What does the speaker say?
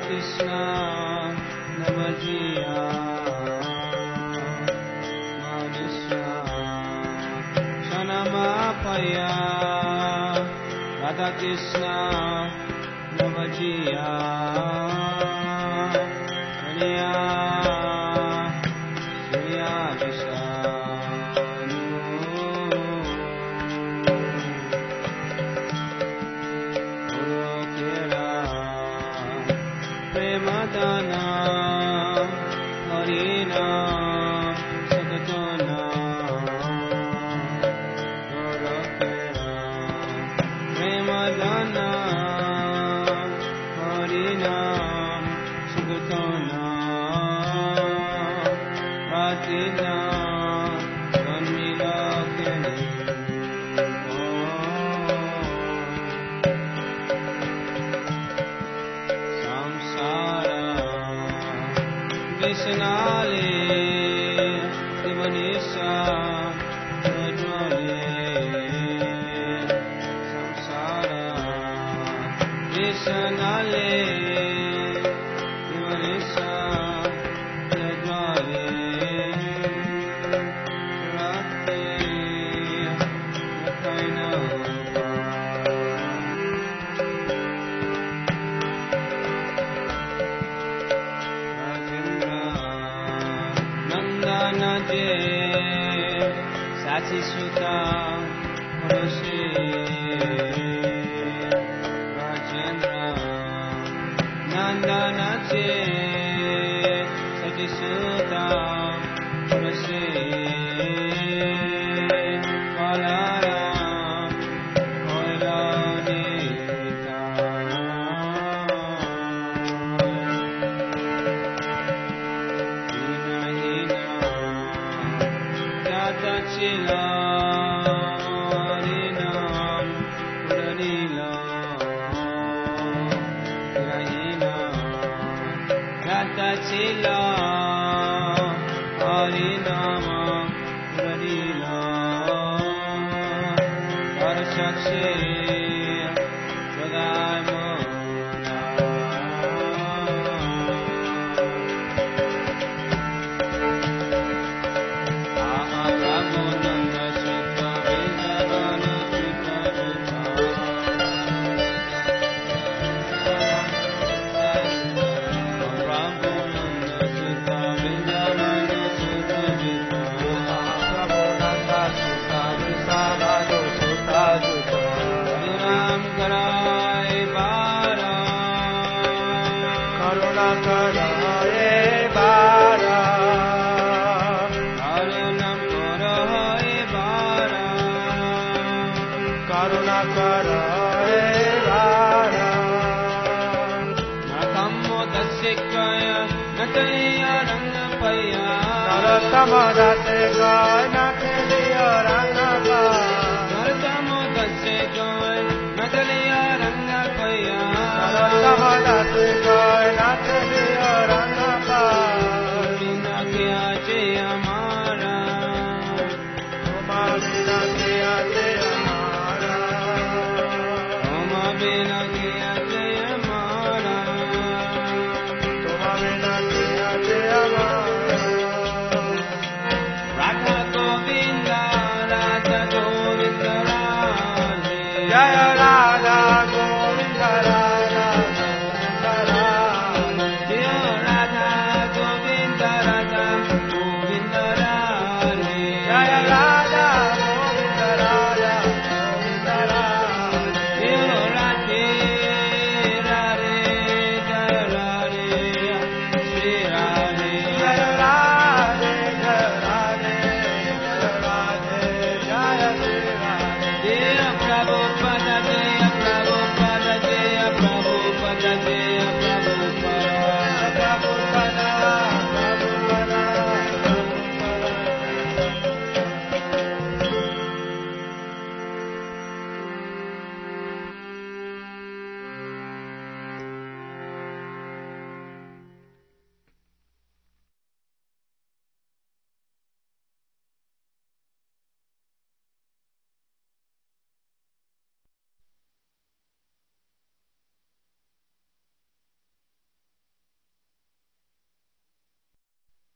Krishna Namajiya Manisha Shanamapaya Radha Krishna Namajiya Maniya Surya Vishanu Urokera Premadana Harina Sakatana Urokera Premadana Harina Sakatana Ratina Vanmilakini Samsara Vishnale Divanisha Rajwale Samsara Vishnale Divanisha Rajwale Rati Rataina Nandanaje Sachi Sutta Murashe Rajendra Nandanaje Sachi Sutta Murashe Valara Hoilanita Chila Harinam Puranila Rahina Rata Chila Harinam Puranila Parashakshi Sadaimona Narathamodase Goy Nataliya Rangapaya Narathamodase Goy Nataliya